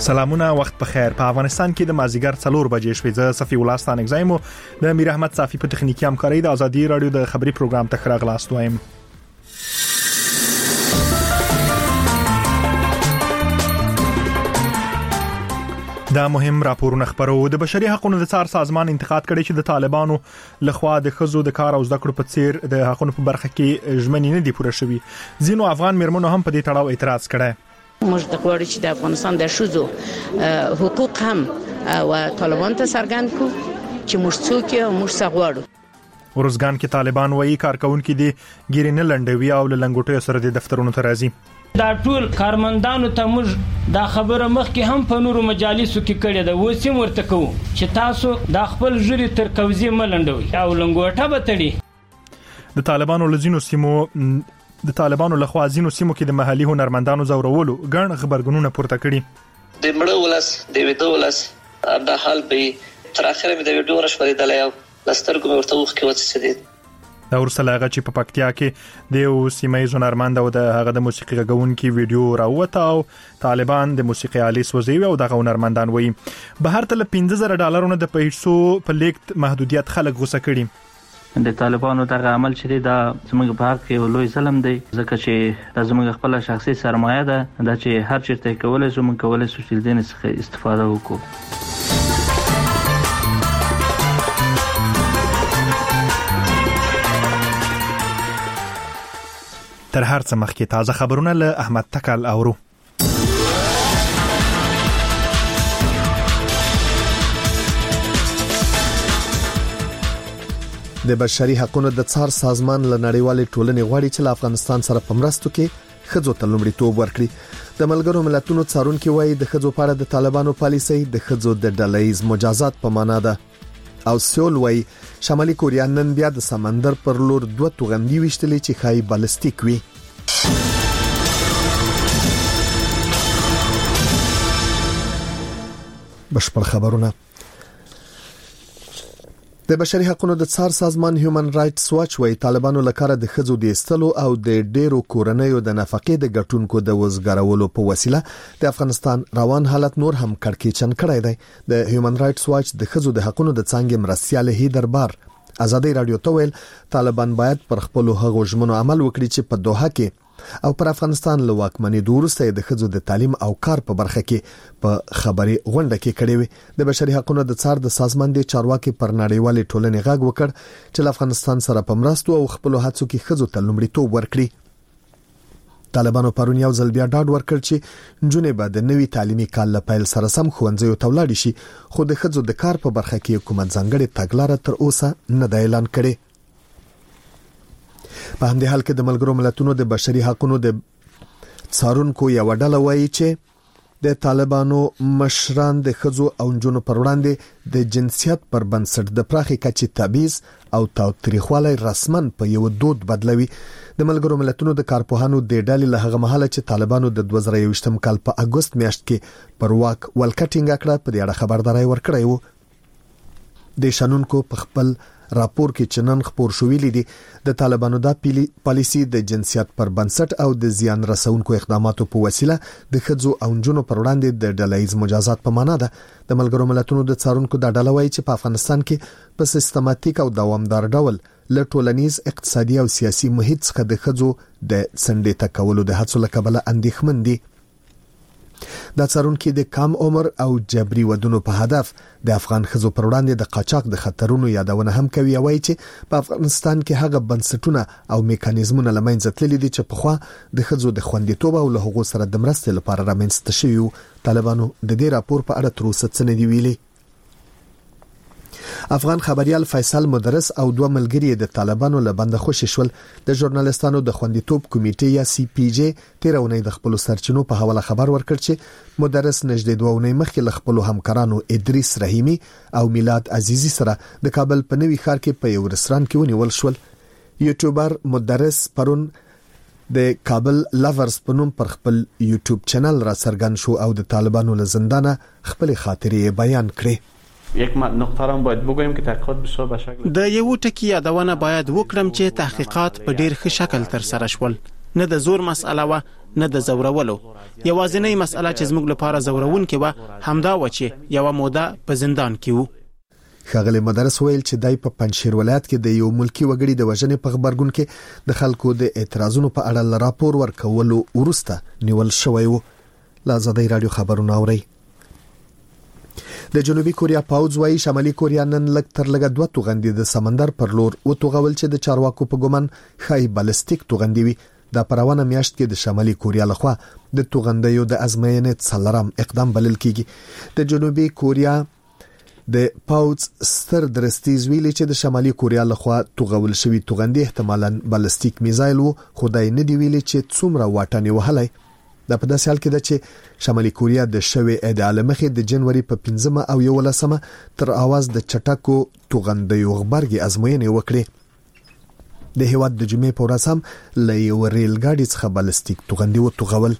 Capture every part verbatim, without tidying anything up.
سلامونه، وخت په خیر. په افغانستان کې د مازیګر څلور بجې شوې. زه صفي الله ستانک زایم د میر احمد صافي په تخنیکی همکاري د ازادي رادیو د خبري پروګرام ته خراغلاست وایم. دا مهم راپورونه خبرو. د بشري حقوقو د څار سازمان انتقاد کړي چې د طالبانو لخوا د خزو د کار او زده کړو په څیر د حقوقو په برخه کې ژمنې نه دي پوره شوي. ځینو افغان میرمنو هم په دې تړاو اعتراض کړي. موږ د غواړو چې د افغانستان د شوزو حقوق هم او طالبان ته څرګند کو چې موږ څوک یو، موږ څه غواړو. ورزګان کې طالبان وایي کارکونکو دي ګیرې نه لنډوي او لنګوټو سره د دفترونو ته راځي. دا ټول کارمندانو ته موږ دا خبره مخکې هم په نورو مجالسو کې کړې ده، وسیم ورته کوو چې تاسو دا خپل ژری تر کوزي ملنډوي او لنګوټه به تړي. د طالبانو لزینو سیمو د طالبانو لخوا ځینو سیمو کې د محلي هنرمندانو زورولو ګڼ خبرګونونه پورته کړي. د مړو ولس د ویډیو ولس دا حال به تر اخره مې د ویډیو راشورېدل او لسترګو ورته وخت کې وڅڅېد. دا ورسره چې په پکتیا کې د یو سیمایي هنرمند او د هغه د موسیقي غونکي ویډیو راوته او طالبان د موسیقي آلی سوځوي او دغه هنرمندان وایي بهر تل پنځه زره ډالرونه د پیسو په لیکت محدودیت خلک غوسه کړي. د طالبانو دغه عمل چې دا زموږ په حق کې لوی ظلم دی، ځکه چې دا زموږ خپل شخصي سرمایه ده دا چې هر چیرته کولای شو موږ کولای شو چې دین څخه استفاده وکړو. تر هر څه مخکې تازه خبرونه له احمد تکل اورو. د بشري حقوقو د څار سازمان له نړیوالې ټولنې غواړي چې له افغانستان سره په مرستو کې خځو ته لومړیتوب ورکړي. د ملګرو ملتونو څارونکو وایي د خځو په اړه د طالبانو پالیسي د خځو د ډلهییز مجازات په معنا ده. او سیول وایي شمالي کوریا نن بیا د سمندر پر لور دوه توغندي وشتلې چې خای بالستیک وي. بشپړ خبرونه. د بشري حقوقو د څار سازمان هیومن رائټس واچ وایي طالبانو لکاره د خځو د استلو او د ډیرو کورنیو د نفقې د ګټونکو د وزګارولو په وسیله د افغانستان روان حالت نور هم کړکېچن کړی دی. د هیومن رائټس واچ د خځو د حقوقو د څنګه مرستيال هیدربار ازادي رادیو ته ویل طالبان باید پر خپل هغو ژمنو عمل وکړي چې په دوحه کې او پر افغانستان له واکمنۍ وروسته د خځو د تعلیم او کار په برخه کې په خبري غونډه کې کړې وي. د بشري حقوقو د څار د سازمان د چارواکي پر نړیوالې ټولنې غږ وکړ چې له افغانستان سره په مرستو او خپل هڅو کې خځو ته لومړیتوب ورکړي. طالبانو پرون یو ځل بیا ډاډ ورکړ چې جنونې به د نوي تعلیمي کال له پیل سره سم ښوونځیو ته ولاړ شي، خو د خځو د کار په برخه کې حکومت ځانګړي تګلارې تر اوسه نه د اعلان کړي. په همدې حال کې د ملګرو ملتونو د بشري حقوقو د څارونکو یو ډله وایي چې د طالبانو مشران د خځو او نجونو پر وړاندې د جنسیت پر بنسټ د پراخي کچې تبعیض او تاوتریخوالی رسمن په یو دود بدلوي. د ملګرو ملتونو د کارپوهانو د ډلې له هغه مهاله چې طالبانو د دوه زره یوویشتم کال په اگست میاشت کې پر واک ولکټینګ کړه په دې اړه خبرداري ورکړې وو. د شنونکو په خپل راپور کې چنن خبر شوې لیدي د طالبانو د پالیسي د جنسیت پر بنسټ او د زیان رسونکو اقداماتو په وسیله د خځو او نجونو پر وړاندې د ډلهییز مجازات په معنا ده. د ملګرو ملتونو د څارونکو د ډله وایي چې په افغانستان کې په سیستماتیک او دوامدار ډول له ټولنیز اقتصادي او سیاسي محیط څخه د خځو د سندې تکولو د هڅو لکبله اندېښمن دي. دا څارونکو د کم عمر او جبري ودونو په هدف د افغان خځو پر وړاندې د قاچاق د خطرونو یادونه هم کوي. وایي چې په افغانستان کې هغه بنسټونه او میکانیزمونه لمنځه تللي دي چې په خوا د خځو د خوندیتوب او له هغو سره د مرستې لپاره رامنځته شوي. طالبانو د دې راپور په اړه تر اوسه څه نه دی ویلي. افغان خبريال فیصل مدرس او دوه ملګری د طالبانو له بند خوشی شول. د ژورنالیستانو د خوندیتوب کمیټې یا سی پی جی تیرونه د خپل سرچینو په حواله خبر ورکړ چې مدرس نږدې دوه ونې مخکې له خپل همکارانو ادریس رحیمی او میلاد عزیزی سره د کابل په نوي ښار کې په یو رستوران کې ونیول شول. یوټیوبر مدرس پرون د کابل لافرز په نوم پر خپل یوټیوب چینل را څرګند شو او د طالبانو له زندانه خپل خاطرې بیان کړې. یک نقطه را باید بگویم که تحقیقات بسیار به شکل د یو ټکی یادونه باید وکړم چې تحقیقات په ډیر ښه شکل تر سره شول. نه د زور مسأله و نه د زورولو. یوازینۍ مسأله چې زموږ لپاره زورونکې و همدا و چې یوه موده په زندان کې وو. ښاغلی مدرس ویل چې دای په پنجشیر ولایت کې د یو ملکی وګړي د وژنې په خبرګون کې د خلکو د اعتراضونو په اړه راپور ورکولو وروسته نیول شوی و. لا آزادۍ رادیو خبرونه اوري. د جنوبي کوریا پاوځ وايي شمالي کوریا نن لږ تر لږه دوه توغندي د سمندر پر لور وتوغول چې د چارواکو په ګومان خای بالستیک توغندي وي. دا پروانه میاشت کې د شمالي کوریا لخوا د توغندیو د ازموینې څلورم اقدام بلل کیږي. د جنوبي کوریا د پاوځ ستر درستیز ویلي چې د شمالي کوریا لخوا توغول شوی توغندي احتمالاً بالستیک میزایل وو، خدای نه دی ویلي چې څومره واټن وهلای. دا په داسې حال کې ده چې شمالي کوریا د شوی ادعا مخې د جنوري په پنځمه او یولسمه تر اواز د چټکو توغندیو غبرګي ازموینې وکړي. د هیواد د جمعې په ورځ هم له یو ریل ګاډي څخه بالستیک توغندي وتوغول.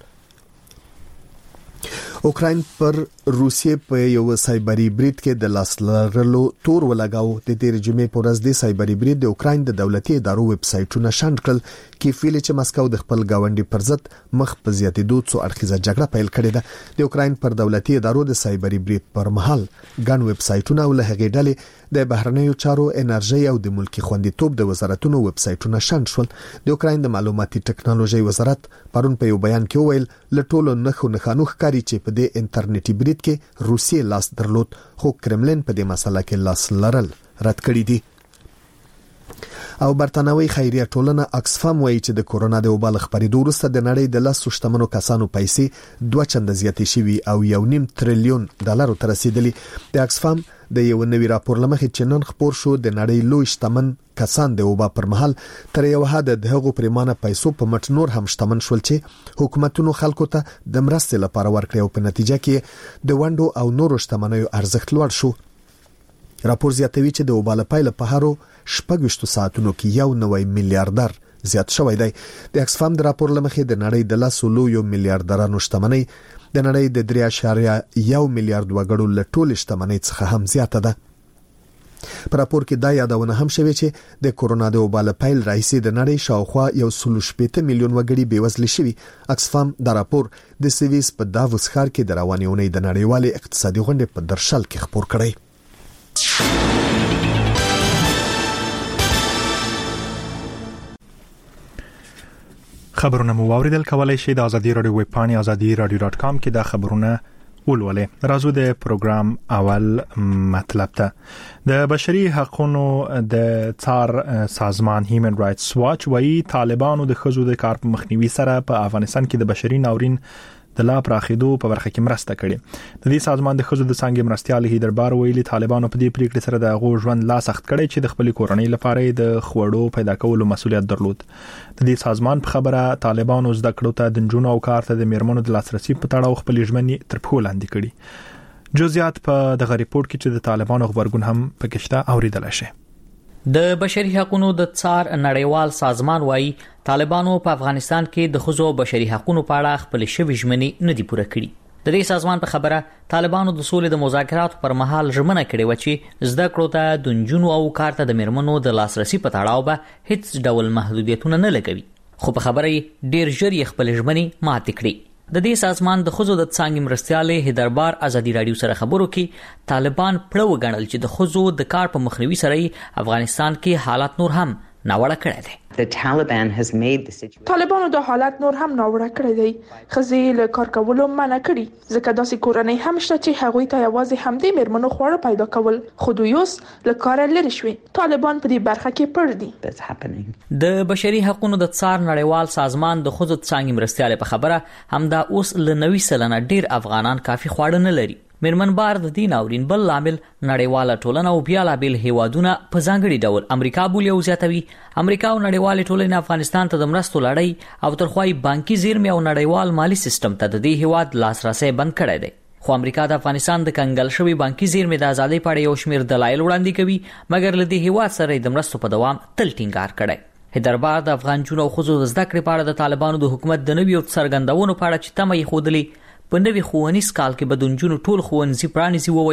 اوکراین پر روسیې په یو سایبری برید کې د لاس لرلو تور ولګاو. د تیر جمعې په ورځ د سایبری برید د اوکراین د دولتي ادارو ویب سایټونه شنډ کړل کې ویل چې مسکو د خپل گاونډي پر ضد مخ په زیاتېدو څو اړخیزه جګړه پیل کړې ده. د اوکراین پر دولتي ادارو د سایبری برید پر مهال ګڼ ویب سایټونه او له هغې ډلې د بهرنیو چارو، انرژي او د ملکی خوندیتوب د وزارتونو ویب سایټونه شنډ شول. د اوکراین د معلوماتي ټکنالوژي وزارت پرون په یو بیان کې وویل له ټولو نخو نخانو ښکاري چې په د انټرنیټي برید کې روسیې لاس درلود، خو کرملین په دې مسله کې لاس لرل رد کړی دي. او برتانوي خیریه ټولنه اکسفام وایي چې د کورونا د وبا خبرېدو وروسته د نړۍ د لاسو شتمنو کسانو پیسې دوه چنده زیاتې شوي او یو نیم تریلیون ډالر ته رسیدلي. د اکسفام د یو نوي راپور لمخې چې نن خبر شو د نړۍ لوی شتمن کسان د وبا پر مهال تر یو حد د هغو پریمانه پیسو په مټ نور هم شتمن شول چې حکومتونو خلکو ته د مرستې لپاره ورکړي او په نتیجه کې د ونډو او نورو شتمنیو ارزښت لوړ شو. راپور زیاتوي چې د وبا له پیله په هرو شپږ ساعتونو کې یو نوی میلیارډر زیات شوی دی. د اکسفام د راپور لمخې د نړۍ د لاسو لویو میلیارډرانو شتمنۍ د نړۍ د درې اعشاریه یو میلیارډ وګړو له ټولې شتمنۍ څخه هم زیاته ده. په راپور کې دا یادونه هم شوې چې د کورونا د وبا له پیل راهیسې د نړۍ شاوخوا یو سل شپږ میلیون وګړي بېوزله شوي. اکسفام دا راپور د سویس په داووس ښار کې د روانې اونۍ د نړیوالې اقتصادي غونډې په درشل کې خبر کړی. خبرونه مو واوریدل. کولای شئ د ازادي رادیو ویب پاڼې ازادي رادیو ډاټ کام کې د خبرونه ولولئ. راځو د پروګرام اول مطلب ته. د بشري حقوقو د څار سازمان هیومن رائټس واچ وايي طالبانو د خزو د کار په مخنیوي سره په افغانستان کې د بشري ناورین د لا پراخېدو په برخه کې مرسته کړې. د دې سازمان د خزو د څنګه مرستيال هیدربار ویلي طالبانو په دې پریکړې سره د غو ژوند لا سخت کړي چې د خپل کورنۍ لپاره د خوړو پیدا کولو مسولیت درلود. د دې سازمان په خبره طالبانو زده کړو ته د جنونو او کار ته د میرمنو د لاسرسي په تړاو خپل ژمنې تر پښو لاندې کړي. جزئیات په دغه ریپورت کې چې د طالبانو خبرګون هم پکښته اوریدل شي. د بشري حقوقو د څار نړیوال سازمان وايي طالبانو په افغانستان کې د خزو بشري حقوقو په اړه خپل شوی ژمنې نه دي پوره کړي. د دې سازمان په خبره طالبانو د سولې د مذاکراتو پر مهال ژمنه کړې و چې زده کړو ته د جنونو او کار ته د میرمنو د لاسرسي په تړاو به هیڅ ډول محدودیتونه نه لګوي، خو په خبره ډیر ژر یې خپل ژمنې ماتې کړې. د دې سازمان د خزو د څنګه مرستياله هیدربار ازادي رادیو سره خبرو کې طالبان پړو غنل چې د خزو د کار په مخنیوي سره افغانستان کې حالات نور هم ناوړه کړی دی. طالبانو د حالت نور هم ناوړه کړی دی. خزي له کار کولو منع کړي ځکه داسې کورنۍ هم شته چې هغوی ته یوازې همدې میرمنو خواړه پیدا کول خو دوی اوس له کار لري شوي. طالبان په دې برخه کې پړ دي. د بشري حقوقو د څار نړیوال سازمان د خزو څنګه مرستياله په خبره همدا اوس ل نوي سلنه ډیر افغانان کافي خواړه نه لري. میرمن بار د دین اورین بل عامل نړیواله ټولنه او بیا لا بیل هیوادونه په ځانګړي ډول امریکا بولی او زیاتوي. امریکا او نړیواله ټولنه افغانستان ته د مرستو لړۍ او ترخوای بانکي زیرمې او نړیوال مالی سیستم ته د دې هیواد لاسرسي بند کړی دی. خو امریکا د افغانستان د کنګل شوی بانکي زیرمې د ازادۍ په اړه یو شمېر دلایل وړاندې کوي، مګر له دې هیواد سره د مرستو په دوام تل ټینګار کړی. هیدربار د افغان جنو او خزو د زده کړې په اړه د طالبانو د حکومت د نویو څرګندونو په اړه چې تمه یې خوده په نوي ښوونیز کال کې بدونجونو ټول ښوونځي پرانیزي وویل.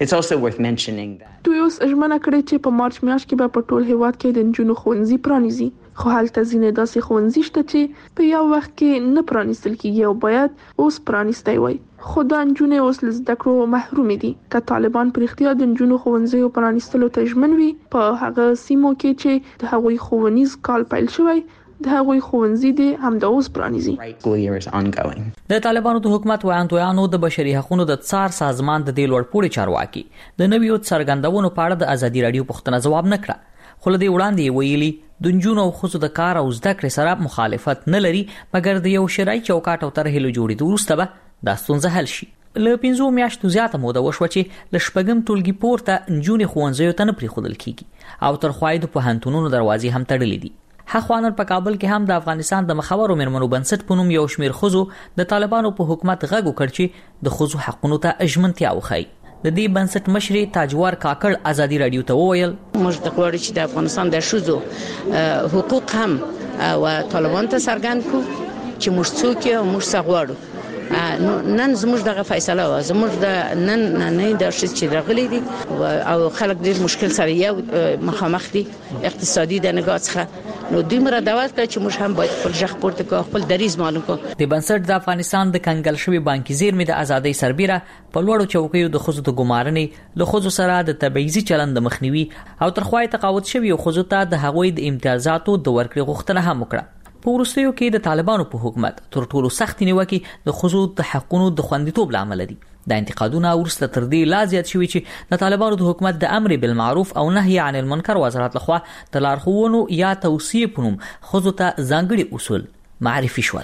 It's also worth mentioning that دوی اوس ژمنه کړې چې په مارچ میاشت کې به په ټول هیواد کې د نجونو ښوونځي پرانیزي، خو هلته ځینې داسې ښوونځي شته چې په یو وخت کې نه پرانیستل کیږي او باید اوس پرانیستی وای. خو دا نجونې اوس له زده کړو محرومې دي. که طالبان په رښتیا د نجونو ښوونځیو پرانیستلو ته ژمن وي په هغه سیمو کې چې د هغوی ښوونیز کال پیل شوی، د هغوی ښوونځي دي هم د اوس پرانیزي. د طالبانو د حکومت وړاندویانو د بشري حقوقو د څار سازمان د دې لوړپوړي چارواکي د نویو څرګندونو په اړه د ازادي رادیو پوښتنه ځواب نه کړه، خو له دې وړاندې ویلي د نجونو او ښځو د کار او زده کړې سره مخالفت نه لري، مګر د یو شرعي چوکاټ او طرحې له جوړېدو وروسته به دا ستونزه حل شي. له پنځو میاشتو زیاته موده وشوه چې له شپږم ټولګي پورته نجونې ښوونځیو ته نه پرېښودل کیږي او تر خوایدو پوهنتونونو دروازې هم تړلې دي. هخوا نن په کابل کې هم د افغانستان د مخورو میرمنو بنسټ په نوم یو شمېر ښځو د طالبانو په حکومت غږ وکړ چې د ښځو حقونو ته ژمنتیا وښایي. د دې بنسټ مشري تاجوار کاکړ ازادي رادیو ته وویل موږ د غواړو چې د افغانستان د ښځو حقوق هم او طالبان ته څرګند کړو چې موږ څوک یو، موږ څه غواړو. نن زموږ دغه فیصله و، زموږ د نن نه د شې چې راغلي دي او خلک ډېر مشکل سره یو مخامخ دي اقتصادي د نگاه څخه، نو دوی مره دعوت کړ چې موږ هم باید خپل ژغ پورته کړو، خپل دریځ معلوم کړو. د بنسټ د افغانستان د کنګل شوی بانکي زیرمې د ازادۍ سربیره په لوړو چوکیو د ښځو د ګمارنې له ښځو سره د تبعیضي چلند د مخنیوي او ترخوای تقاعد شوی ښځو ته د هغوی د امتیازاتو د ورکړې غوښتنه هم وکړه. په وروستیو کې د طالبانو په حکومت تر ټولو سخت نیوکې د ښځو د حقونو د خوندیتوب لامل دي. دا انتقادونه وروسته تر دې لا زیات شوي چې د طالبانو د حکومت د امر بالمعروف او نهي عن المنکر وزارت لخوا د لارښوونو یا توصیې په نوم ښځو ته ځانګړي اصول معرفي شول.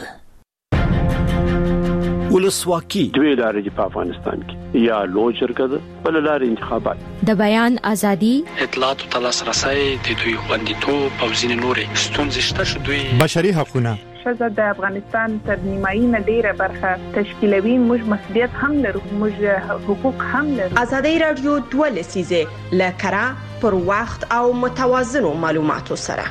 ولسواکي دوی لارې په افغانستان کې یا لوی شرکت بل لارې انتخابات، د بیان ازادي، اطلاعات او لاسرسي، د دوی خوندیتوب او ځینې نورې ستونزې شته چې دوی بشري حقوقونه ښځه د افغانستان تر نیمایي نه ډیره برخه تشکیلوي. موږ مسؤلیت هم لرو، موږ حقوق هم لرو. ازادي رادیو دوه لسیزه لکرا پر وخت او متوازنو معلوماتو سره.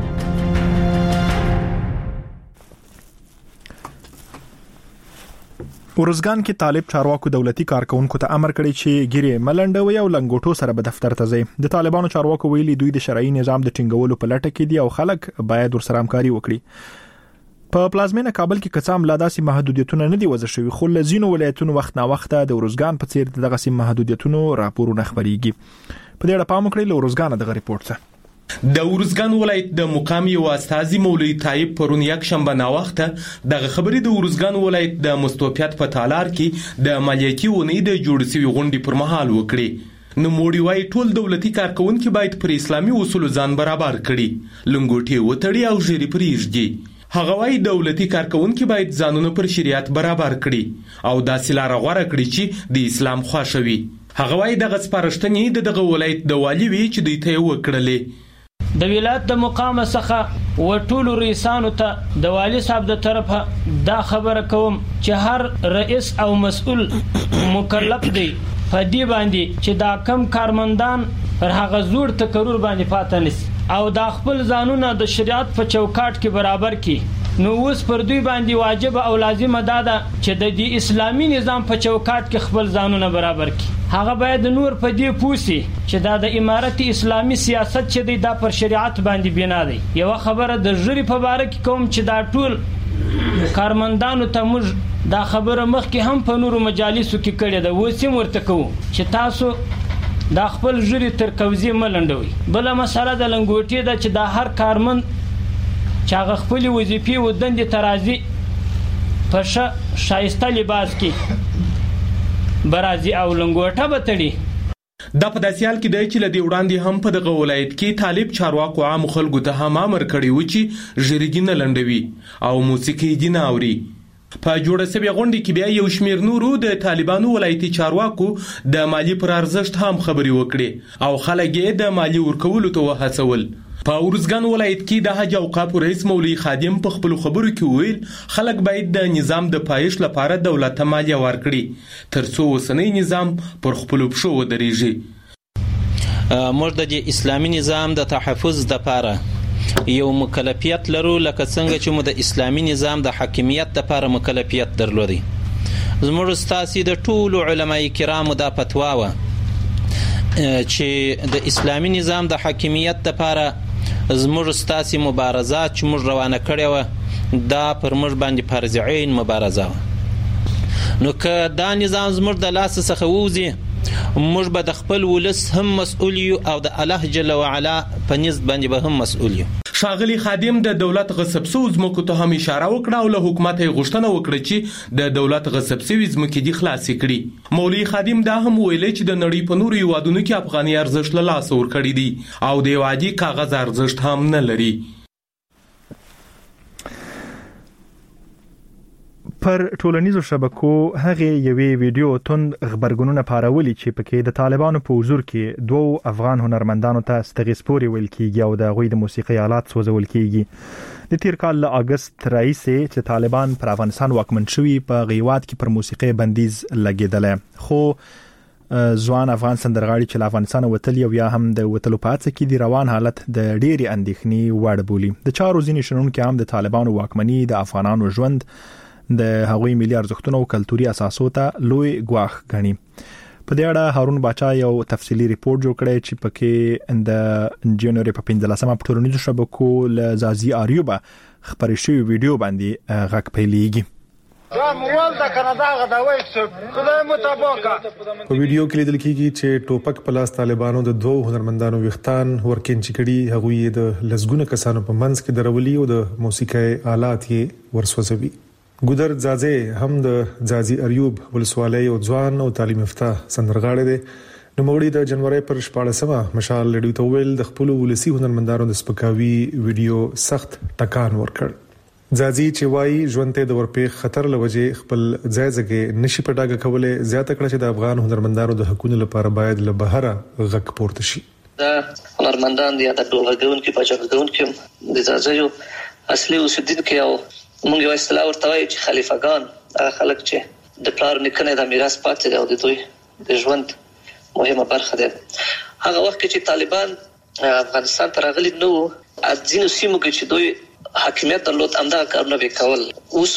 ورزګان کې طالب چارواکو دولتي کارکونکو ته امر کړی چې ګیره ملنډوي او لنګوټو سره به دفتر ته ځي. د طالبانو چارواکو ویلي دوی د شرعي نظام د ټینګولو په لټه کې دي او خلک باید ورسره همکاري وکړي. په پلازمینه کابل کې قسم لا داسې محدودیتونه نه دي وضع شوي، خو لزینو ولایتونو وخت نا وخت د ورزګان په څیر دغه سیم محدودیتونو راپورونه خبريږي. په دې اړه پام وکړئ. له ورزګان دغه ریپورت څه د ورزګان ولایت د مقام یو استاذي مولوی طایب پرون یک شنبه نا وخته دغه خبرې د ورزګان ولایت د مستوفیات په تالار کې د مالیاتي ونې د جوړ شوی غونډې پر مهال وکړي. نو موړي وايي ټول دولتي کارکونکو باید پر اسلامي اصول ځان برابر کړي، لنګوټي وتړي او ژری پریږدي. هغه وايي دولتي کارکونکو باید ځانونه پر شریعت برابر کړي او داسې لار غوړه کړي چې د اسلام خوښوي. هغه وايي دغه سپارښتنې د دغه ولایت د والی وی چې دوی ته وکړلې. د ولایت د مقام څخه و ټولو رئیسانو ته د والی صاحب د طرفه دا خبره کوم چې هر رئیس او مسؤل مکلف دی په دې باندې چې دا کم کارمندان پر هغه زوړ تکرر باندې پاتې نشي او دا خپل ځانونه د شریعت په چوکاټ کې برابر کړي. نو اوس پر دوی باندې واجب او لازم ده چې د دې اسلامي نظام په چوکاټ کې خپل ځانونه برابر کړي. هغه باید نور په دې پوسی چې دا د امارت اسلامي سیاست چې دی دا پر شریعت باندې بنا دی. یو خبره د ژری په باره کې کوم چې دا ټول کارمندانو ته موږ دا خبره مخکې هم په نورو مجالسو کې کړې ده، اوس هم ورته کوو چې تاسو دا خپل ژری تر کوزي ملنډوي. بل مسله د لنګوټي ده چې دا هر کارمند چې هغه خپل وظیفې و دندې ترازی په ښه شایسته لباس کې برازي او لنګوټه بتړي. دا په داسې حال کې دی چې لدی وړاندې هم په دغه ولایت کې طالب چارواکو عام خلکو ته هم امر کړی و چې ژری دې نه لنډوي او موسیقي دې نه اوري. په جوړه سوي غونډې کې بیا یو شمیر نورو د طالبانو ولایتي چارواکو د مالی پر ارزښت هم خبري وکړي او خلک یې د مالی ورکولو ته وهڅول. په ورزګان ولایت کې د حج اوقاف رئیس مولوی خادم په خپل خبرو کې ویل خلک باید د نظام د پایښت لپاره دولت ته مالیه ورکړي ترڅو اوسنی نظام پر خپل پښو ودرېږي. موږ د اسلامي نظام د تحفظ لپاره یو مکلفیت لرو، لکه څنګه چې مو د اسلامي نظام د حاکمیت لپاره مکلفیت درلودي. زموږ ستاسي د ټولو علماي کرامو دا فتوا و چې د اسلامي نظام د حاکمیت لپاره زموږ ستاسي مبارزات چې موږ روانه کړې وه دا پر موږ باندې فرض عین مبارزه وه. نو که دا نظام زموږ د لاس څخه ووځي موږ به د خپل ولس هم مسؤل یو او د الله جل وعلا په نزد باندې به هم مسؤل یو. ښاغلي خادم د دولت غصب شوو ځمکو ته هم اشاره وکړه او له حکومت یې غوښتنه وکړه چې د دولت غصب شوي ځمکې دې خلاصې کړي. مولوي خادم دا هم ویلي چې د نړۍ په نورو هیوادونو کې افغاني ارزښت له لاسه ورکړي دي او د یو عادي کاغذ ارزښت هم نه لري. پر ټولنیزو شبکو هغه یوې ویډیو تند خبرګونونه پارولي چې پکې د طالبانو په حضور کې دوه افغان هنرمندانو ته ستغیسپوري ویل کیږي او د غوي د موسیقي آلات سوځول کیږي. د تیر کال له اگست راهیسې چې طالبان پر افغانستان واکمن شوي په غیوات کې پر موسیقي بندیز لګیدل، خو ځوان افغان سندرغاړي چې له افغانستان وتل او یا هم د وتلو په هڅه کې د روان حالت د ډېری اندېښنې وړ بولي. د چارو ځینې شنونکو هم د طالبانو واکمني د افغانانو ژوند د هغوی ملي ارزښتونو او کلتوري اساسو ته لوی ګواښ غني. په دې اړه هارون باچا یو تفصیلی ریپورت جوړ کړی چې پکې د جنوري په پنځلسمه په ټولنیزو شبکو له زازي اریوبا خبرې شوی ویډیو باندې غږ پیلېږي. دا موال د کانادا غداوي څه خدای متابقه په ویډیو کې لیدل کېږي چې ټوپک پلاس طالبانو د دوه هنرمندانو وختان ورکین چکړي هغوی د لزګونه کسانو په منځ کې درولي او د موسیقي آلات یې ورسوځوي. ګودر ځاځي هم د ځاځي اریوب ولسوالۍ او ځوان او تعلیم یافته سندرغاړي دي. نو موږ د جنوري پر شپاړسمه مشال لډیو ته ویل د خپل ولسی هنرمندانو د سپکاوي ویډیو سخت ټکان ورکړ. ځاځي چې وايي ژوند ته د ورپېخ خطر لوجه خپل ځای ځای نشي پټاګه کوله زیاته کړه چې د افغان هنرمندانو د حقوقو لپاره باید له بهره غږ پورته شي. دا هنرمندان دي د ډولګون کې پاجګون کې د ځاځيو اصلي اوسیدونکو او موږ یو اصطلاح ورته وایو چې خلیفګان هغه خلک چې د پلار نکنه د میراث پاتې دی او د دوی د ژوند مهمه برخه ده. هغه وخت چې طالبان افغانستان ته راغلي نو ځینو سیمو کې چې دوی حاکمیت درلود امدا کارونه وکول اوس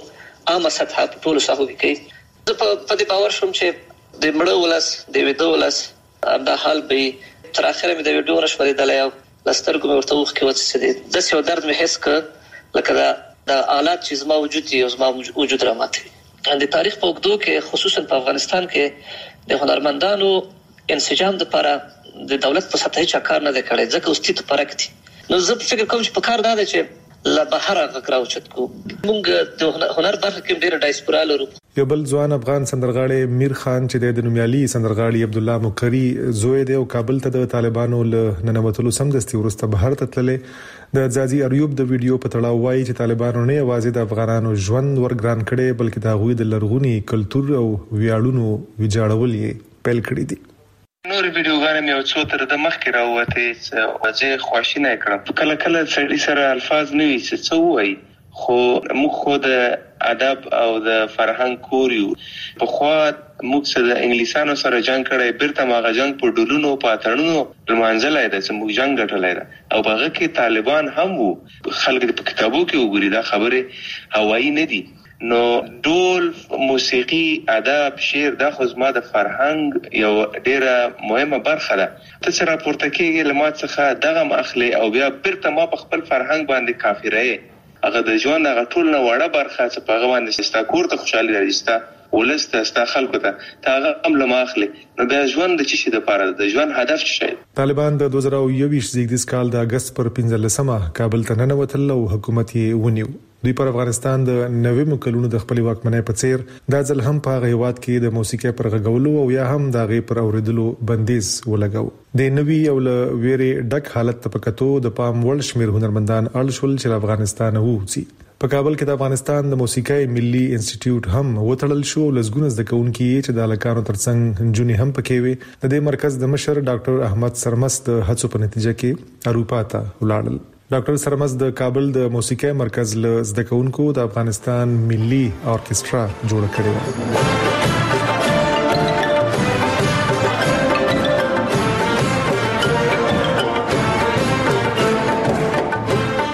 په عامه سطح په ټولو ساحو کې کوي. په دې باور شوم چې د مړو ولس د ویدو ولس دا حال به تر اخره مې د ویډیو نشوریدل او لسترګو ورته وخت کې وڅ دي د څه درد مې حس ک لکه دا د آلات چې زما وجود دی او زما وجود راماتي. د تاریخ په وګړو کې خصوصا په افغانستان کې د هنرمندانو انسجام د لپاره د دولت په سطح چا کار نه کړي ځکه اوس ته پرکتي. نو زه فکر کوم چې په کار دا دی چې لا بهر غکراو چت کو موږ د هنر برخه کې ډېر ډایسپورا لرو. یو بل ځوان افغان سندرغاړي میر خان چې د نومیالي سندرغاړي عبد الله مقری زوی دی او کابل ته د طالبانو له ننوتلو سمدستي ورسته بهر ته تللې. د ځاځي اریوب د ویډیو په تړاو وایي چې طالبانو نه یوازې د افغانانو ژوند ورګران کړي بلکې د هغوی د لرغوني کلچر او ویاړونو ویجاړول یې پیل کړی دي. نور ویډیوګانې مې څو تر د مخ کې راوته چې وځي خواشینه کړم. کله کله سړي سره الفاظ نه وي چې څه وایي خو موږ خو د ادب او د فرهنګ کوریو په خوا موږ سره د انګلیسانو سره جنگ کړی بیرته ماغه جنگ په ډولونو پاتړونو روانځلای د چې موږ جنگ غټلای دا او هغه کې طالبان هم وو. خلک په کتابو کې وګوري دا خبره هوایی نه دي. نو ډول موسیقي ادب شعر د خو زما د فرهنګ یو ډیره مهمه برخه ده. ته چې راپورته کېږي لمات څخه دغه مخلي او بیا بیرته ما په خپل فرهنګ باندې کافرای هغه د ژوند هغه ټول نه وړه برخه چې په هغه باندې ستا کور ته خوشحالي راځي ستا ولسته ستا خلکو ته تا هغه هم لماخلي. نو د ژوند د چی شي د پاره د ژوند هدف څه شي. طالبان د دوه زره یوویشت زیږدیز کال د اگست پر پنځلسمه کابل ته ننوتل او حکومت یې ونیو. دوی پر افغانستان د نوې مکلونو د خپل واکمنۍ په څیر د ځل هم په غیوات کې د موسیقي پر غږولو او یا هم د غي پر اوریدلو بندیز ولګاو. د نوې او ل ویری ډک حالت په کتو د پام وړ شمیر هنرمندان اړشول چې افغانستان ووسی. په کابل کې د افغانستان د موسیقي ملي انسټیټیوټ هم وټړل شو. لزګونه زده کوونکي چې د الکانو ترڅنګ جونی هم پکې وي. د دې مرکز د مشر ډاکټر احمد سرمس د هڅو په نتیجه کې اروپا ته ولاړل. ډاکټر سرمس د کابل د موسیقي مرکز له زده کوونکو د افغانستان ملي اورکسترا جوړ کړی و.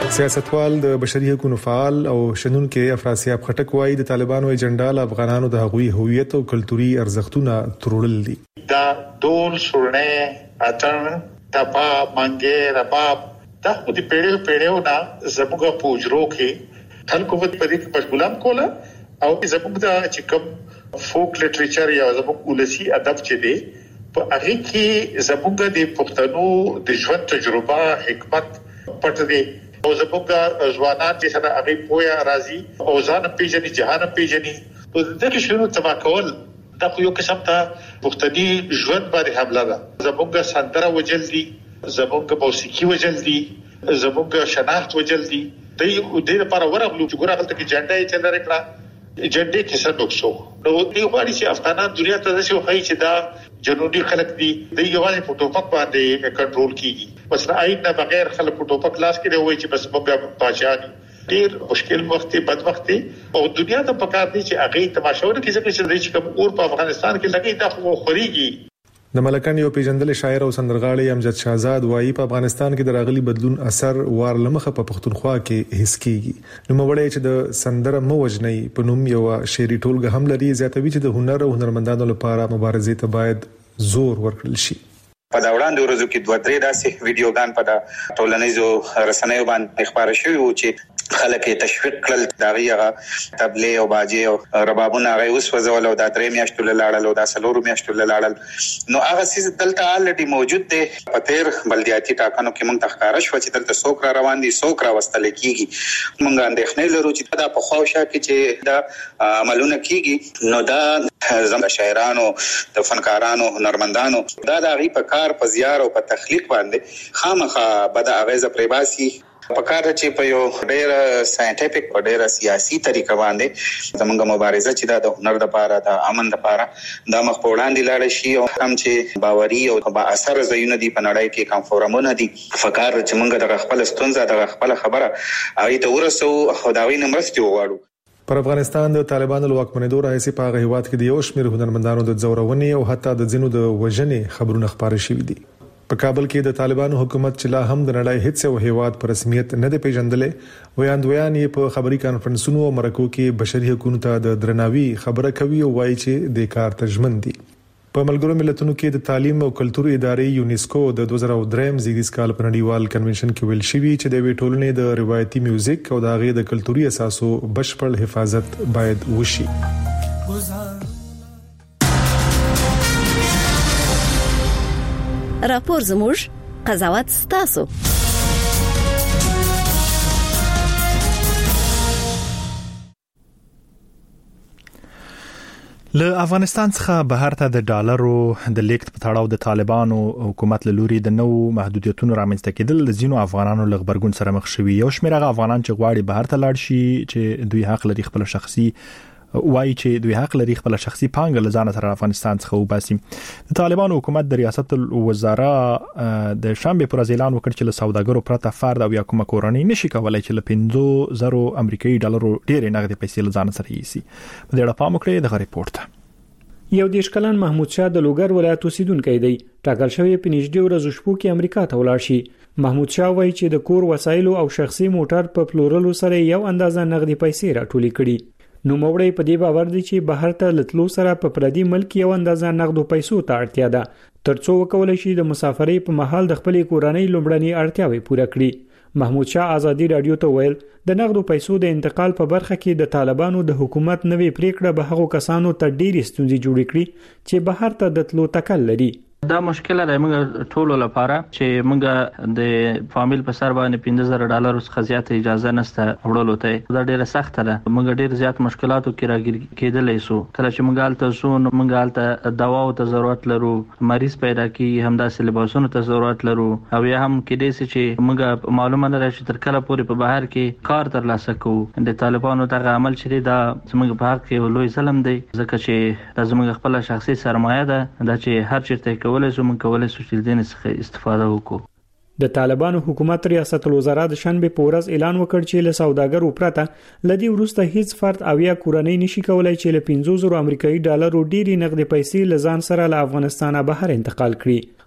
سیاستوال د بشري حقوقو فعال او شنونکو افراسیاب خټک وایي د طالبانو ایجنډا له افغانانو د هغوی هویت او کلتوري ارزښتونه ترورل دي. دا ډول سورنه اتن تپا منګه رباب دا خو دې پیړیو پیړیو نه زموږ په اجرو کې خلکو په دې کې مشغولم کوله او زموږ د چې کوم فوک لټریچر یا زموږ ولسی ادب چې دی په هغه کې زموږ د پښتنو د ژوند تجربه حکمت پټ دی او زموږ ځوانان چې سره هغه پوهه راځي او ځان پیژني جهان پیژني په دې شنو تبا کول دا خو یو قسم ته پښتني ژوند باندې حمله ده. زموږ سندره وجل دي، زموږ موسیقي وجل دي، زموږ شناخت وجل دي. د دې لپاره ورغلو چې ګوره هلته کې جنډه یې چل راکړه جنډه کې څه نقصو نو دې غواړي چې افغانان دنیا ته ځي خو چې دا جنوبي خلک دي د یوازې په ټوپک باندې کنټرول کیږي. بس آئین نه بغیر خلک په ټوپک لاس کې وایي چې بس موږ پاچان ډیر مشکل وخت بد وخت او دنیا ته پکار دي چې هغه تماشاونه کې ځکه چې کوم اور په افغانستان کې لګي دا خو خوريږي. د ملکان یو پیژندل شاعر او سندرغاړی امجد شهزاد وایي په افغانستان کې د راغلي بدلون اثر وار لمخه په پښتونخوا کې حس کیږي. نو موړی چې د سندره موجنی په نوم یو شعري ټولګه هم لري زیاتوي چې د هنر او هنرمندانو لپاره مبارزې ته باید زور ورکړل شي. په دا وړاندې ورځو کې دوه درې داسې ویډیوګان په د ټولنیزو رسنیو باندې خبره شوې و چې خلک تشویق کړل داغي هغه تبلې او باجې او ربابونه هغه اوس وزول او د درې میاشتو لاړل او د سلورو میاشتو لاړل نو هغه سیس دلته الټي موجود دی. په تیر بلدیاتي ټاکنو کې موږ تخکاره شو چې دلته څوک را روان دي څوک را وستل کیږي. موږ اندېښنې لرو چې دا په خواوشا کې چې دا عملونه کیږي نو دا زموږ شاعرانو د فنکارانو هنرمندانو دا د غي په کار په زیار او په تخلیق باندې خامخا بد اغیزه پریباسي پکار چې په یو ډېر ساينټیفیک او ډېر سیاسي طریقه باندې زموږ مبارزه چې د هنر لپاره د امن لپاره د مخ په وړاندې لاړ شي او هم چې باوري او با اثر زینو دي په نړۍ کې کوم فورمونه دي فکر چې موږ د خپل ستونزه د خپل خبره هغه ته ورسو او دا وینم مرستي وغواړو. پر افغانستان د طالبانو لواکمنېدو راځي په هغه هیواد کې د یو شمېر هنرمندانو د زورونې او حتی د ځینو د وژنې خبرونه خبري شوې دي. په کابل کې د طالبانو حکومت چې لا هم د نړۍ هیڅ یو هیواد پر رسمیت نه دی پیژندلې ویاندویان یې په خبري کانفرنسونو او مرکو کې بشري حقوقو ته د درناوي خبره کوي او وایي چې د کار تجمن دي. په ملګرو ملتونو کې د تعلیم او کلتور ادارې یونیسکو د دوه زره درې زیږدیز کال په نړیوال کنونشن کې ویل شوی چې د وی ټولنې د روایتي میوزیک او د هغې د کلتوري اساسو بشپړ حفاظت باید وشي. راپور زموږ قضاوت ستاسو. له افغانستان څخه بهر ته د ډالرو د لیکت په تړاو د طالبانو حکومت له لوري د نو محدودیتونو رامنځته کېدل د ځینو افغانانو له غبرګون سره مخ شوي. یو شمېر هغه افغانان چې غواړي بهر ته لاړ شي چې دوی حق لري خپل شخصي وایي چې دوی حق لري خپل شخصي پانګه له ځان سره افغانستان څخه وباسي. د طالبانو حکومت د ریاست الوزرا د شنبه پر اعلان وکړ چې له سوداګرو پرته فرد او یا کومه کورنۍ نشي کولای چې له پنځه زره امریکایي ډالرو ډېر نغدي پیسې له ځان سره یوسي. په دې اړه پام وکړئ د ریپورت. یو دیش کلن محمود شاه د لوګر ولایت اوسیدونکی دی. ټاکل شوی په نږدې ورځو شپو کې امریکا ته ولاړ شي. محمود شاه وایي چې د کور وسایلو او شخصي موټر په پلورلو سره یو اندازه نغدي پیسې راټولې کړي. نو موړی په دې باور دی چې بهر ته لتلو سره په پردي ملک یو اندازه نغدو پیسو ته اړتیا ده ترڅو وکولای شي د مسافرۍ په مهال د خپل کورنۍ لومړني اړتیاوې پوره کړي. محمود شاه ازادي رادیو ته ویل د نغدو پیسو د انتقال په برخه کې د طالبانو د حکومت نوې پریکړه به هغو کسانو ته ډېری ستونزې جوړې کړي چې بهر ته د تلو تکل لري. دا مشکل دی موږ ټول لپاره چې موږ د فامیل په سر باندې پنځه زره ډالر څخه زیات اجازه نشته وړلو ته. دا ډیره سخت ده. موږ ډیر زیات مشکلاتو کې راګیر کېدلې سو. کله چې موږ حالت سو نو موږ حالت دواو ته ضرورت لرو، مریض پیدا کی همداسې لباسونو ته ضرورت لرو او یا هم کې دې چې موږ معلومه نه راشي تر کله پورې په بهر کې کار ترلاسه کوو. د طالبانو دغه عمل چې دا زموږ په حق کې لوی ظلم دی ځکه چې دا زموږ خپل شخصي سرمایه ده دا چې هر چیرته کولای شو موږ کولای شو چې دین څخه استفاده وکړو. د طالبانو حکومت ریاست الوزرا د شنبه په ورځ اعلان وکړ چې له سوداګرو پرته لدی ورسته هیڅ فرد او یا کورنۍ نشي کولای چې له پنځه زره امریکایي ډالرو ډېری نقد پیسې لزان سره له افغانستانه بهر انتقال کړي.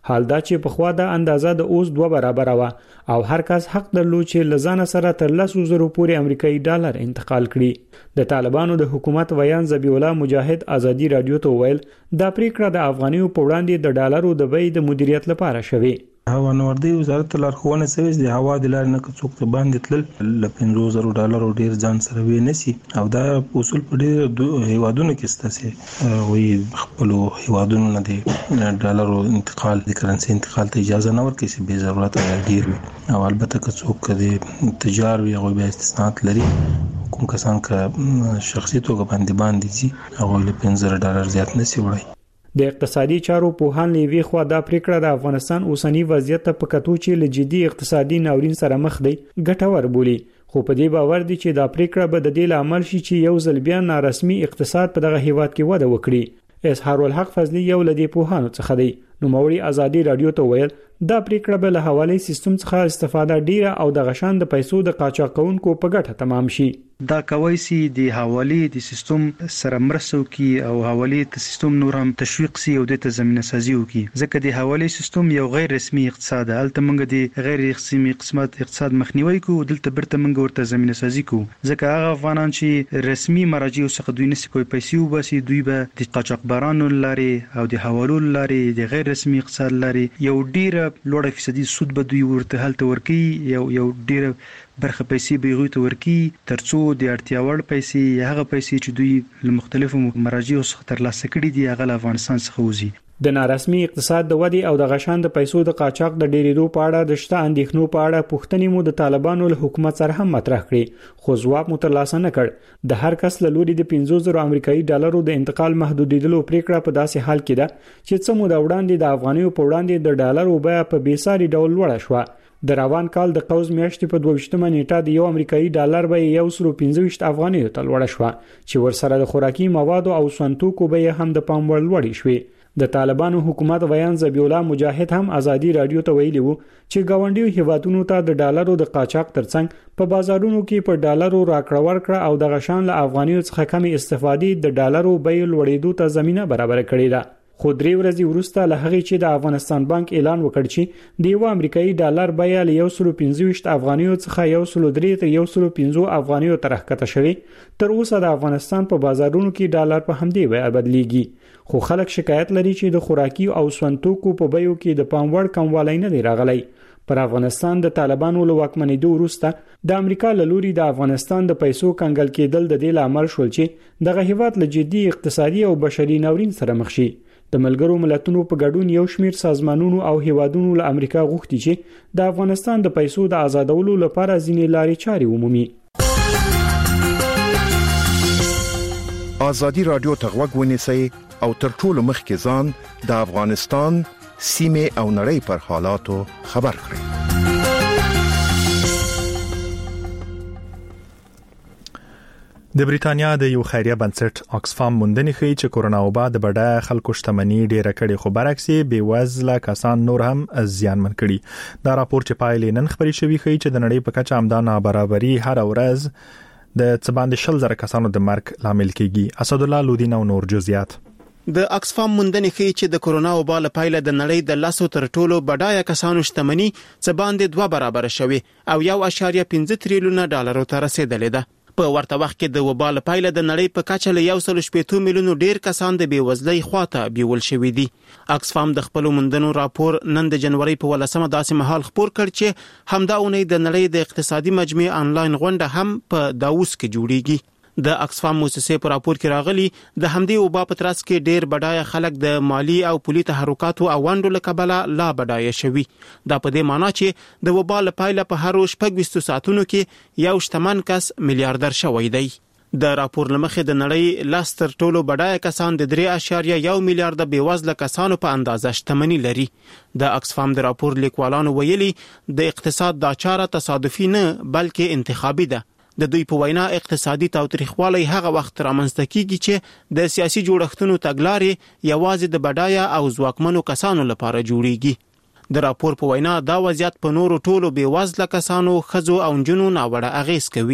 حال دا چې په خوا د اندازه د اوس دوه برابر و او هر کس حق درلود چې لزان سره تر لسو زرو پورې امریکایي ډالر انتقال کړي. د طالبانو د حکومت ویان ذبیح الله مجاهد ازادي رادیو ته ویل دا پریکړه د افغانیو په وړاندې د ډالرو د بیې د مدیریت لپاره شوې. هوا نوردی وزارت لارښوونه شوې د هوا د لارې نه څوک ته باندې تلل ل پنځه زره ډالر ډیر ځان سره وې نسی او دا اصول په ډیر هیوادونو کې ستاسي وي خپل هیوادونو نه دي ډالر انتقال د کرنسي انتقال ته اجازه نه ورکړي چې به ضرورت ډیر وي او البته که څوک د تجار وي او به استثناءات لري کوم کسان که شخصي توګه باندې باندې دي هغه له پنځه زره ډالر زیات نسی وړي. د اقتصادي چارو پوهان لیوي خو دا پریکړه د افغانستان اوسنی وضعیت ته په کتو چې له جدي اقتصادي ناورین سره مخ دی ګټور بولي، خو په دې باور دي چې دا پریکړه به د دې لامل شي چې یو ځل بیا نارسمي اقتصاد په دغه هیواد کې وده وکړي. اظهار الحق فضلی یو لدی پوهانو څخه دی. نو موري ازادي رادیو ته ویل دا پریکړه به له حواله سیستم څخه استفاده ډیره او د غشان د پیسو د قاچاقونکو په ګټه تمام شي. دا کوي چې د حواله د سیستم سره مرسته کوي او حواله د سیستم نور هم تشویق سي او د زمينه سازي کوي، ځکه د حواله سیستم یو غیر رسمي اقتصاد الته موږ د غیر رسمي قسمت اقتصاد مخنیوي کوو، دلته برته موږ ورته زمينه سازي کوو، ځکه هغه افغانان چې رسمي مراجع څخه دوی نسی کوي پیسې وباسي، دوی به د قاچاقبرانو لاري او د حوالو لاري د غیر رسمي اقتصاد لاري یو ډیره لوړه فیصدي سود به دوی ورته هلته ورکي، یو یو ډیره برخه پیسې به غوي ته ورکی ترڅو د اړتیا وړ پیسې هغه پیسې چې دوی له مختلفو مراجعو څخه ترلاسه کړي دي هغه افغانستان څخه وځي. د نارسمي اقتصاد د ودی او د غشان د پیسو د قاچاق د ډیریدو په اړه د شته اندېښنو په اړه پوښتنې مو د طالبانو له حکومت سره هم مطرح کړې، خو ځواب مو ترلاسه نه کړ. د هر کس له لوري د پنځه زره امریکایي ډالرو د انتقال محدودیدلو پریکړه په داسې حال کې ده چې څه مو د وړاندې د افغانیو په وړاندې د ډالرو بیه په بیساري ډول لوړه شوه. د روان کال د قوز میاشتې په دوه ویشتمه نیټه د یو امریکایي ډالر به یو سل پنځه ویشت افغانیو ته لوړه شوه چې ورسره د خوراکي موادو او سونتوکو به هم د پام وړ لوړې شوې. د طالبانو حکومت ویان ذبیح الله مجاهد هم ازادي رادیو ته ویلي وو چې گاونډیو هیوادونو ته د ډالرو د قاچاق ترڅنګ په بازارونو کې په ډالرو راکړه ورکړه او د غشان له افغانیو څخه کمی استفادې د ډالرو بیې لوړېدو ته زمينه برابر کړې ده. خو درې ورځې وروسته له هغې چې د افغانستان بانک اعلان وکړ چې د یو امریکایي ډالر بیه له یو سل پنځه ویشت افغانیو څخه یو سل درې تر یو سل پنځه افغانیو ته راښکته شوی، تر اوسه د افغانستان په بازارونو کې ډالر په همدې بیه بدلیږي. خو خلک شکایت لري چې د خوراکي او سونتوکو په بیو کې د پام وړ کموالی نه دی راغلی. پر افغانستان د طالبانو له واکمنېدو وروسته د امریکا له لوري د افغانستان د پیسو کنګل کېدل د دې لامل شول چې دغه هیواد له جدي اقتصادي او بشري ناورین سره مخ شي. د ملګرو ملتونو په ګډون یو شمېر سازمانونو او هیوادونو له امریکا غوښتي چې د افغانستان د پیسو د آزادولو لپاره ځینې لارې چارې ومومي. ازادي رادیو ته غوږ ونیسئ او تر ټولو مخکې ځان د افغانستان سیمه او نړۍ پر حالاتو خبر کړئ. د بریتانیا د یو خیریه بنسټ آکسفام موندنې ښیي چې کورونا وبا د بډایه خلکو شتمني ډیره کړې، خو برعکس بې وزله کسان نور هم زیانمن کړي. دا راپور چې پایلې نن خبري شوی ښیي چې د نړۍ په کچه همدا نابرابري هر ورځ د څه باندې شل زره کسانو د مرګ لامل کیږي. اسد الله لودین او نور جزئیات. د آکسفام موندنې ښیي چې د کورونا وبا له پایله د نړۍ د لسو تر ټولو بډایه کسانو شتمني څه باندې دوه برابر شوي او یو اشاریه پنځه تریلیونه ډالرو ته رسیدلې ده. په ورته وخت کې د وبا له پایله د نړۍ په کچه له یو سل شپږ میلیونو ډیر کسان د بیوزلۍ خواته بیول شوي دي. آکسفام د خپل موندنو راپور نن د جنوري په ولسمه داسې مهال خبر کړ چې همدا اونۍ د نړۍ د اقتصادي مجمع انلاین غونډه هم په داووس کې جوړیږي. د آکسفام موسسې په راپور کې راغلي د همدې وبا په ترڅ کې ډیر بډایه خلک د مالی او پولي تحرکاتو او ونډو له کبله لا بډایه شوي. دا په دې معنی چې د وبا له پایله په هر شپږ ویشت ساعتونو کې یو شتمن کس میلیارډر شوی دی. د راپور لمخې د نړۍ لس تر ټولو بډایه کسان د درې اشاریه یو میلیارډ بېوزله کسانو په اندازه شتمني لري. د آکسفام د راپور لیکوالانو ویلي د اقتصاد دا چاره تصادفي نه بلکې انتخابي ده. د دوی په وینا اقتصادي تاوتریخوالی هغه وخت رامنځته کیږي چې د سیاسي جوړښتونو تګلارې یوازې د بډایه او ځواکمنو کسانو لپاره جوړیږي. د راپور په وینا دا وضعیت په نورو ټولو بېوزله کسانو، ښځو او نجونو ناوړه اغیز کوي.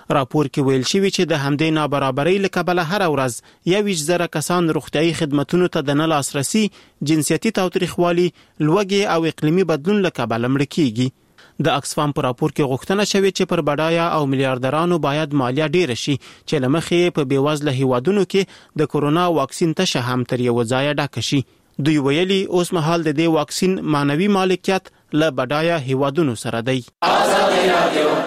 راپور کې ویل شوی چې د همدې نابرابرۍ له کبله هر ورځ یویشت زره کسان روغتیايي خدماتو ته د نه لاسرسي، جنسیتي تاوتریخوالي، لوږې او اقلیمي بدلون له کبله مړه کیږي. د اکسفام په راپور کې غوښتنه شوې چې پر بډایه او میلیارډرانو باید مالیه ډیره شي چې له مخې په بیوزله هیوادونو کې د کورونا واکسین تشه هم تر یو ځایه ډکه شي. دوی ویلي اوس مهال د دې واکسین معنوي مالکیت له بډایه هیوادونو سره دی.